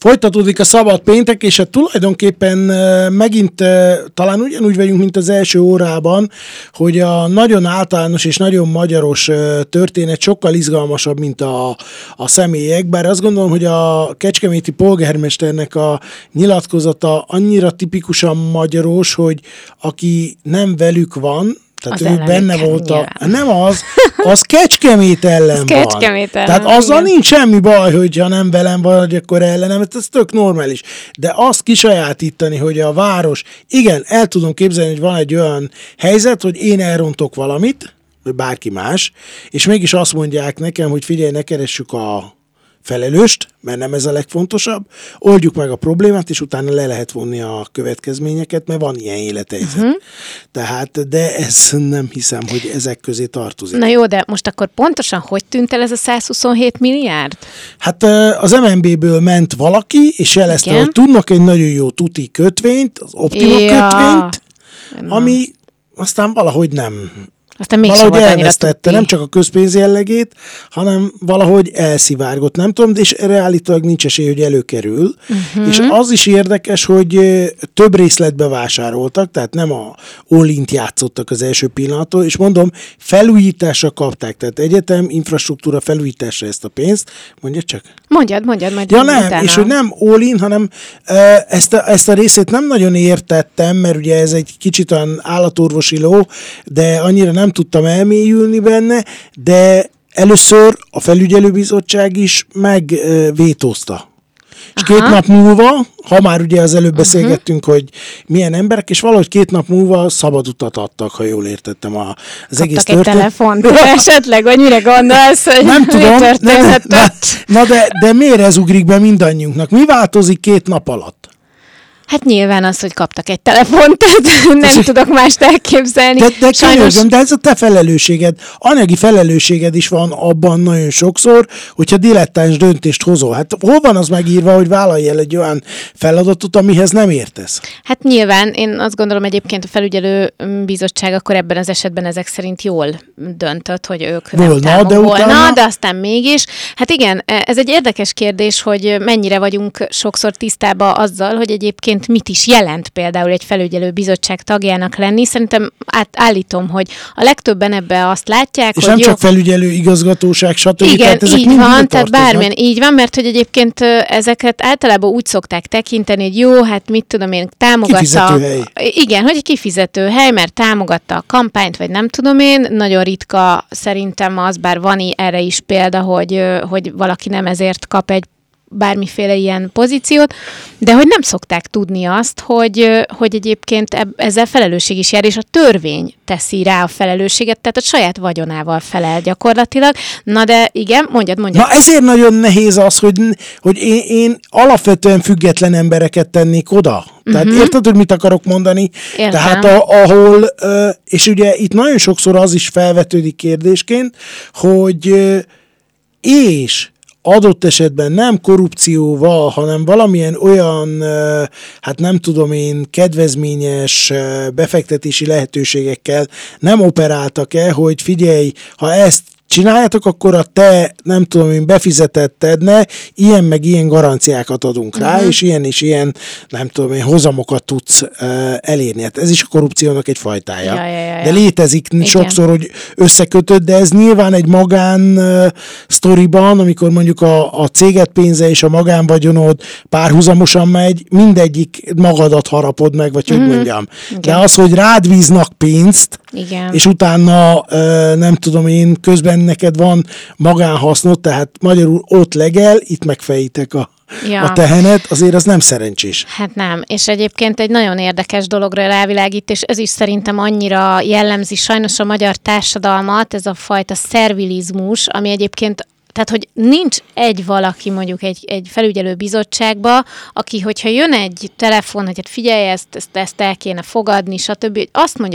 Folytatódik a szabad péntek, és hát tulajdonképpen megint talán ugyanúgy vagyunk, mint az első órában, hogy a nagyon általános és nagyon magyaros történet sokkal izgalmasabb, mint a személyek, bár azt gondolom, hogy a kecskeméti polgármesternek a nyilatkozata annyira tipikusan magyaros, hogy aki nem velük van, tehát ő benne volt nem az Kecskemét ellen van. Kecskemét ellen, tehát azzal nincs semmi baj, hogyha nem velem vagy, akkor ellenem, ez tök normális. De azt kisajátítani, hogy a város, igen, el tudom képzelni, hogy van egy olyan helyzet, hogy én elrontok valamit, vagy bárki más, és mégis azt mondják nekem, hogy figyelj, ne keressük a felelőst, mert nem ez a legfontosabb, oldjuk meg a problémát, és utána le lehet vonni a következményeket, mert van ilyen élethelyzet. Tehát, de ez nem hiszem, hogy ezek közé tartozik. Na jó, de most akkor pontosan hogy tűnt el ez a 127 milliárd? Hát az MNB-ből ment valaki, és jelezte, hogy tudnak egy nagyon jó tuti kötvényt, az Optima kötvényt, ami aztán valahogy nem... Aztán valahogy elvesztette nem csak a közpénz jellegét, hanem valahogy elszivárgott, nem tudom, és erre állítólag nincs esély, hogy előkerül. És az is érdekes, hogy több részletbe vásároltak, tehát nem a all-int játszottak az első pillanattól, és mondom, felújításra kapták, tehát egyetem, infrastruktúra felújításra ezt a pénzt. Mondja csak? Mondjad, majd ja nem, utána. És hogy nem all-in, hanem ezt a részét nem nagyon értettem, mert ugye ez egy kicsit olyan állatorvosi ló, de annyira nem tudtam elmélyülni benne, de először a felügyelőbizottság is megvétózta. És 2 nap múlva, ha már ugye az előbb beszélgettünk, hogy milyen emberek, és valahogy 2 nap múlva szabad utat adtak, ha jól értettem az egész történet. Kaptak egy telefont esetleg, vagy mire gondolsz, hogy nem tudom, de miért ez ugrik be mindannyiunknak? Mi változik 2 nap alatt? Hát nyilván az, hogy kaptak egy telefont, nem tudok mást elképzelni. De könyörgöm, de ez a te felelősséged, anyagi felelősséged is van abban nagyon sokszor, hogyha dilettáns döntést hozol. Hát hol van az megírva, hogy vállalj el egy olyan feladatot, amihez nem értesz? Hát nyilván, én azt gondolom egyébként a felügyelő bizottság akkor ebben az esetben ezek szerint jól döntött, hogy ők nem támogatnak, de aztán mégis. Hát igen, ez egy érdekes kérdés, hogy mennyire vagyunk sokszor tisztában azzal, hogy egyébként mit is jelent például egy felügyelő bizottság tagjának lenni. Szerintem állítom, hogy a legtöbben ebbe azt látják, és hogy nem csak felügyelő igazgatóság, stb. Igen, így van, tehát bármilyen így van, mert hogy egyébként ezeket általában úgy szokták tekinteni, hogy jó, hát mit tudom én, támogatta... Kifizetőhely. Igen, hogy egy kifizetőhely, mert támogatta a kampányt, vagy nem tudom én, nagyon ritka szerintem az, bár van erre is példa, hogy valaki nem ezért kap egy bármiféle ilyen pozíciót, de hogy nem szokták tudni azt, hogy egyébként ezzel felelősség is jár, és a törvény teszi rá a felelősséget, tehát a saját vagyonával felel gyakorlatilag. Na de igen, mondjad. Na ezért nagyon nehéz az, hogy én alapvetően független embereket tennék oda. Tehát érted, hogy mit akarok mondani? Értem. Tehát ahol, és ugye itt nagyon sokszor az is felvetődik kérdésként, hogy és adott esetben nem korrupcióval, hanem valamilyen olyan, hát nem tudom én, kedvezményes befektetési lehetőségekkel nem operáltak-e, hogy figyelj, ha ezt csináljátok, akkor a te, nem tudom én, befizetettedne, ilyen meg ilyen garanciákat adunk rá, és ilyen, nem tudom én, hozamokat tudsz elérni. Hát ez is a korrupciónak egy fajtája. De létezik sokszor, hogy összekötött, de ez nyilván egy magán sztoriban, amikor mondjuk a céget pénze és a magánvagyonod párhuzamosan megy, mindegyik magadat harapod meg, vagy hogy mondjam. Igen. De az, hogy rád bíznak pénzt, és utána, nem tudom én, közben neked van magánhasznot, tehát magyarul ott legel, itt megfejitek a tehenet, azért az nem szerencsés. Hát nem, és egyébként egy nagyon érdekes dologra rávilágít, és ez is szerintem annyira jellemzi sajnos a magyar társadalmat, ez a fajta szervilizmus, ami egyébként, tehát, hogy nincs egy valaki mondjuk egy felügyelő bizottságba, aki, hogyha jön egy telefon, hogy hát figyelj, ezt el kéne fogadni, stb., hogy azt mondja, hogy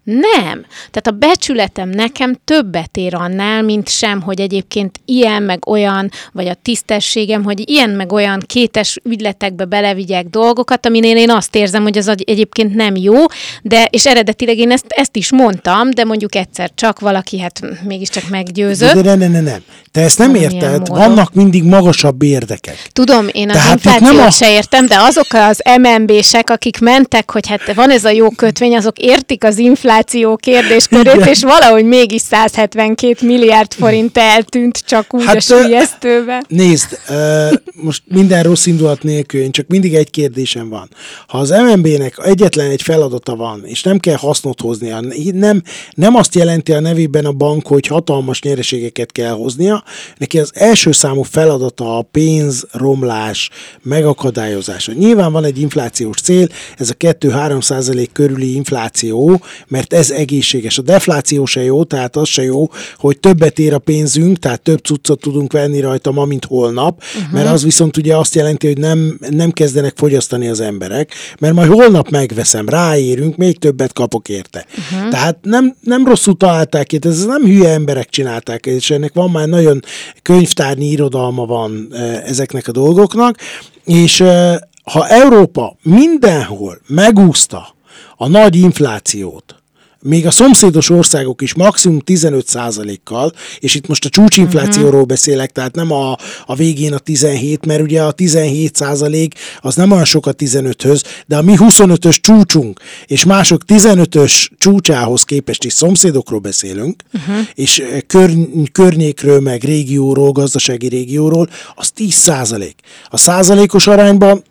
Nem. Tehát a becsületem nekem többet ér annál, mint sem, hogy egyébként ilyen meg olyan, vagy a tisztességem, hogy ilyen meg olyan kétes ügyletekbe belevigyek dolgokat, aminél én azt érzem, hogy az egyébként nem jó, de, és eredetileg én ezt is mondtam, de mondjuk egyszer csak valaki hát mégiscsak meggyőzött. De nem. Te ezt nem érted, vannak mindig magasabb érdekek. Tudom, én az inflációt se értem, de azok az MNB-sek, akik mentek, hogy hát van ez a jó kötvény, azok értik az infláció kérdéskörét, igen. És valahogy mégis 172 milliárd forint eltűnt csak úgy a sülyeztőbe. Nézd, most minden rossz indulat nélkül, én csak mindig egy kérdésem van. Ha az MNB-nek egyetlen egy feladata van, és nem kell hasznot hoznia, nem azt jelenti a nevében a bank, hogy hatalmas nyereségeket kell hoznia, neki az első számú feladata a pénzromlás megakadályozása. Nyilván van egy inflációs cél, ez a 2-3% körüli infláció, mert ez egészséges. A defláció se jó, tehát az se jó, hogy többet ér a pénzünk, tehát több cuccot tudunk venni rajta ma, mint holnap, mert az viszont ugye azt jelenti, hogy nem kezdenek fogyasztani az emberek, mert majd holnap megveszem, ráérünk, még többet kapok érte. Tehát nem rosszul találták ki, ez nem hülye emberek csinálták, és ennek van már nagyon könyvtárnyi irodalma van ezeknek a dolgoknak, és ha Európa mindenhol megúszta a nagy inflációt, még a szomszédos országok is maximum 15%-kal, és itt most a csúcsinflációról beszélek, tehát nem a végén a 17, mert ugye a 17% az nem olyan sok a 15-höz, de a mi 25-ös csúcsunk, és mások 15-ös csúcsához képest is szomszédokról beszélünk, és környékről, meg régióról, gazdasági régióról, az 10%. A százalékos arányban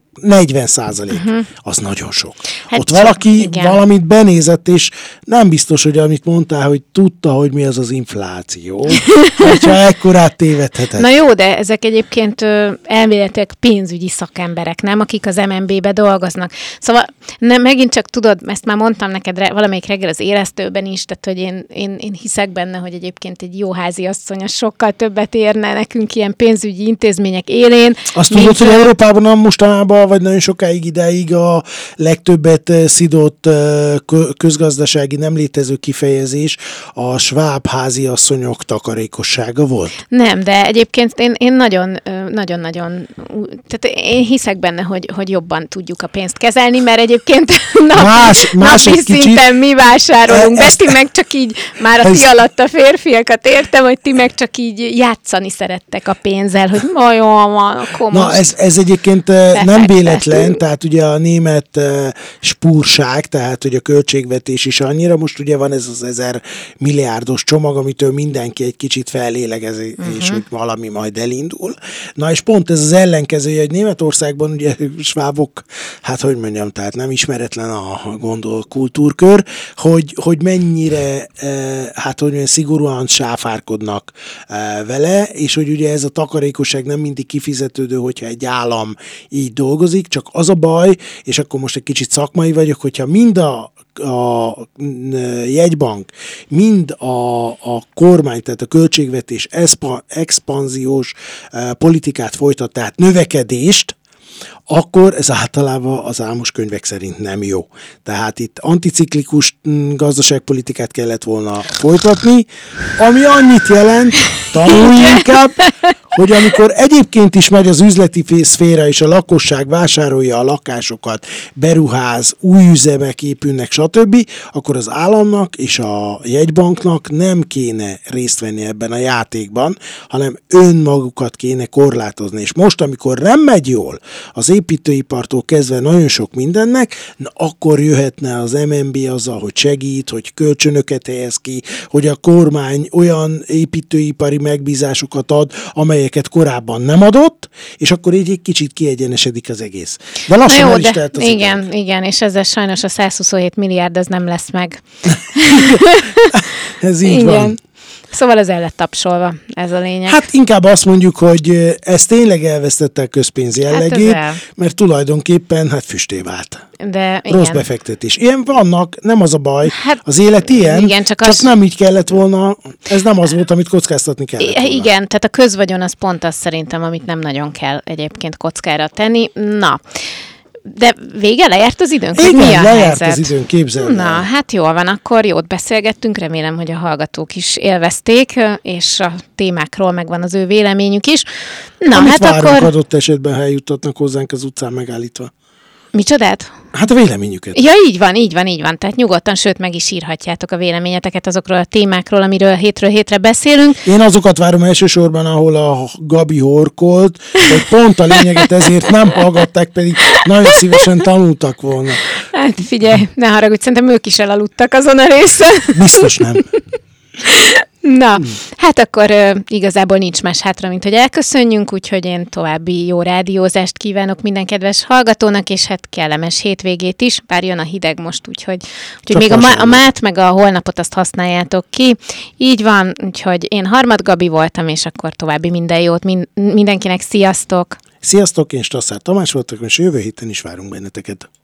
40%. Az nagyon sok. Hát ott valaki valamit benézett, és nem biztos, hogy amit mondtál, hogy tudta, hogy mi az infláció, hogyha ekkorát tévedhetett. Na jó, de ezek egyébként elméletileg pénzügyi szakemberek, nem? Akik az MNB-be dolgoznak. Szóval megint csak tudod, ezt már mondtam neked valamelyik reggel az Élesztőben is, tehát hogy én hiszek benne, hogy egyébként egy jó háziasszony az sokkal többet érne nekünk ilyen pénzügyi intézmények élén. Azt tudod, hogy Európában mostanában vagy nagyon sokáig ideig a legtöbbet szidott közgazdasági nem létező kifejezés a sváb háziasszonyok takarékossága volt? Nem, de egyébként én nagyon-nagyon, tehát én hiszek benne, hogy jobban tudjuk a pénzt kezelni, mert egyébként napi szinten mi vásárolunk be, ti meg csak így, már a ti alatt a férfiakat értem, hogy ti meg csak így játszani szerettek a pénzzel, hogy jól van, akkor na, ez egyébként nem véletlen, tehát ugye a német spúrság, tehát hogy a költségvetés is annyira, most ugye van ez az 1000 milliárdos csomag, amitől mindenki egy kicsit fellélegez, és hogy valami majd elindul. Na és pont ez az ellenkezője, hogy Németországban ugye svábok, hát hogy mondjam, tehát nem ismeretlen a kultúrkör, hogy mennyire, hát hogy mondjam, szigorúan sáfárkodnak vele, és hogy ugye ez a takarékosság nem mindig kifizetődő, hogyha egy állam így dolgozik, csak az a baj, és akkor most egy kicsit szakmai vagyok, hogyha mind a jegybank, mind a kormány, tehát a költségvetés expanziós politikát folytat, tehát növekedést, akkor ez általában az álmos könyvek szerint nem jó. Tehát itt anticiklikus gazdaságpolitikát kellett volna folytatni, ami annyit jelent, tanulj inkább, hogy amikor egyébként is megy az üzleti szféra, és a lakosság vásárolja a lakásokat, beruház, új üzemek épülnek, stb., akkor az államnak és a jegybanknak nem kéne részt venni ebben a játékban, hanem önmagukat kéne korlátozni. És most, amikor nem megy jól az építőipartól kezdve nagyon sok mindennek, akkor jöhetne az MNB azzal, hogy segít, hogy kölcsönöket helyez ki, hogy a kormány olyan építőipari megbízásokat ad, amelyeket korábban nem adott, és akkor így egy kicsit kiegyenesedik az egész. De lassan el is telt az igen, és ezzel sajnos a 127 milliárd az nem lesz meg. Ez így van. Szóval ez el lett tapsolva, ez a lényeg. Hát inkább azt mondjuk, hogy ez tényleg elvesztette a közpénz jellegét, mert tulajdonképpen füsté vált. De rossz befektetés. Ilyen vannak, nem az a baj. Hát, az élet ilyen, igen, csak nem így kellett volna, ez nem az volt, amit kockáztatni kellett volna. Igen, tehát a közvagyon az pont az szerintem, amit nem nagyon kell egyébként kockára tenni. Na, De vége, lejárt az időnk? Igen, mi a lejárt helyzet? az időnk, képzeld Na, el. hát jól van, akkor jót beszélgettünk, remélem, hogy a hallgatók is élvezték, és a témákról megvan az ő véleményük is. Na, Amit hát várunk akkor... adott esetben, ha eljuttatnak hozzánk az utcán megállítva. Micsodát? Hát a véleményüket. Ja, így van. Tehát nyugodtan, sőt, meg is írhatjátok a véleményeteket azokról a témákról, amiről hétről hétre beszélünk. Én azokat várom elsősorban, ahol a Gabi horkolt, hogy pont a lényeget ezért nem hallgatták, pedig nagyon szívesen tanultak volna. Hát figyelj, ne haragudj, szerintem ők is elaludtak azon a részen. Biztos nem. Na, hát akkor igazából nincs más hátra, mint hogy elköszönjünk, úgyhogy én további jó rádiózást kívánok minden kedves hallgatónak, és hát kellemes hétvégét is, bár jön a hideg most, úgyhogy még a mát, meg a holnapot azt használjátok ki. Így van, úgyhogy én Harmad Gabi voltam, és akkor további minden jót mindenkinek, sziasztok! Sziasztok, én Stasszár Tamás voltam, és jövő héten is várunk benneteket.